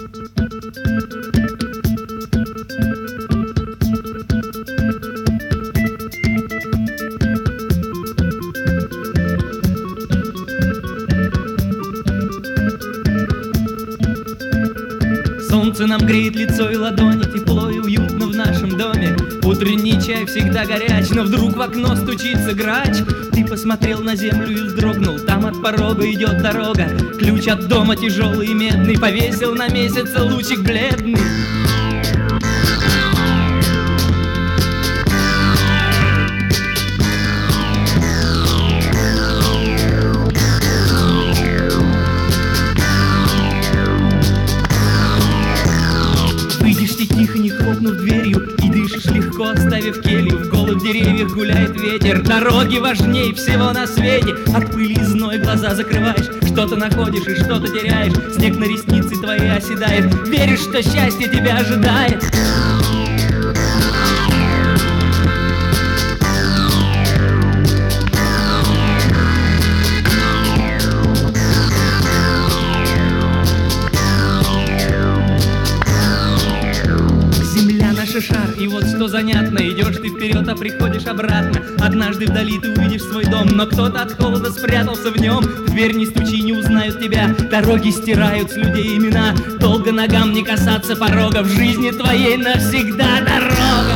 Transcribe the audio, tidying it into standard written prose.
Солнце нам греет лицо и ладони, тепло и уютно в нашем доме. Утренний чай всегда горяч, но вдруг в окно стучится грач. Ты посмотрел на землю и вздрогнул, там от порога идет дорога. Ключ от дома тяжелый и медный, повесил на месяце лучик бледный. Выйдешь ты тихо, не хлопнув дверью, и дышишь легко, оставив келью. В голых деревьях гуляет ветер, дороги важней всего на свете. От пыли и зной глаза закрываешь, что-то находишь и что-то теряешь. Снег на ресницы твои оседает, веришь, что счастье тебя ожидает. Шар, и вот что занятно, идешь ты вперед, а приходишь обратно. Однажды вдали ты увидишь свой дом, но кто-то от холода спрятался в нем. В дверь не стучи, не узнают тебя, дороги стирают с людей имена. Долго ногам не касаться порога, в жизни твоей навсегда дорога.